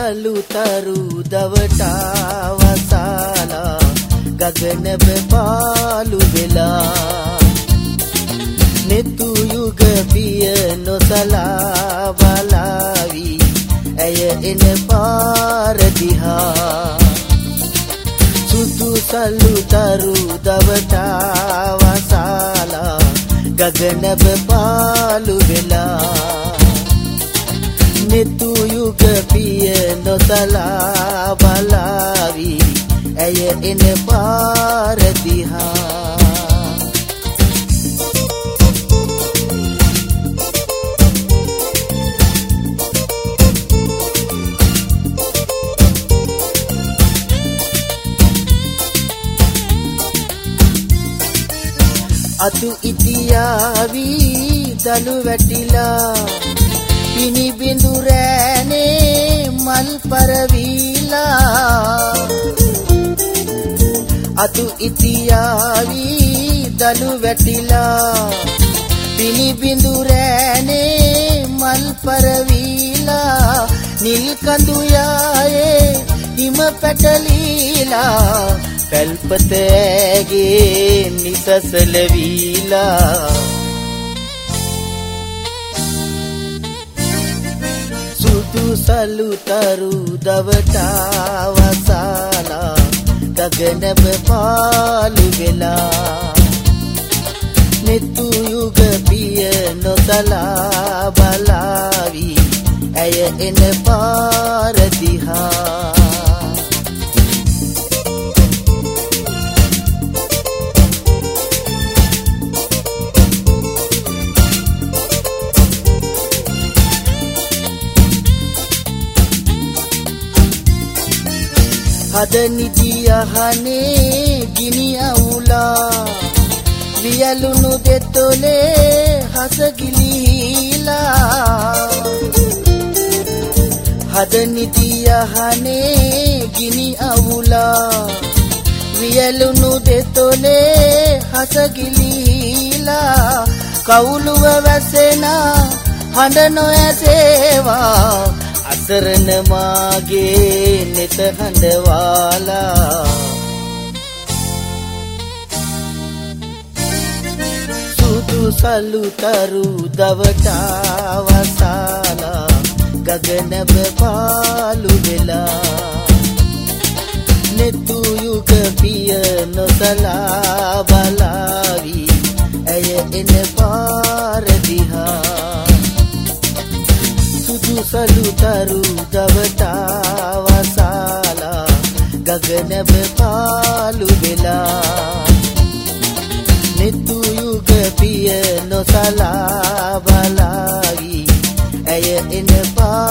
සලුතරු දවටා වසාලා ගගන බපාලු වෙලා නෙතු යුග පිය නොසලා බලාවි ඇය එන පාර දිහා සුදු සලුතරු දවටා වසාලා ගගන බපාලු වෙලා නෙතු යුග පිය නොසලා බලාවි ඇය එන පාර දිහා අතු ඉතියාවි දලු වැටිලා පිනි බිඳු රෑනේ මල් පරවිලා අතු ඉතියාවි දලු වැටිලා පිනි බිඳු රෑනේ මල් පරවිලා නිල් කඳු යායේ හිම පැටලීලා පැල්පත ඇගේ නිසසල වීලා සුදු සලුතරු දවටා වසාලා ගගන බපාලු වෙලා නෙතු යුග පිය නොසලා බලාවි ඇය එන පාර දිහා හද නිදියහනේ ගිනි අවුලා වියලුණු දෙතොලේ හස ගිලිහිලා හද නිදියහනේ ගිනි අවුලා වියලුණු දෙතොලේ හස ගිලිහිලා කවුළුව වැසෙනා හඬ නොඇසේවා අසරණ මාගේ නෙත හඬවාලා සුදු සලුතරු දවටා වසාලා ගගන බපාලු වෙලා නෙතු යුග පිය නොසලා බලාවි ඇය එන පාර දිහා සුදු සලුතරු දවටා වසාලා ගගන බපාලු වෙලා නෙතු යුග පිය නොසලා බලාවි ඇය එන පාර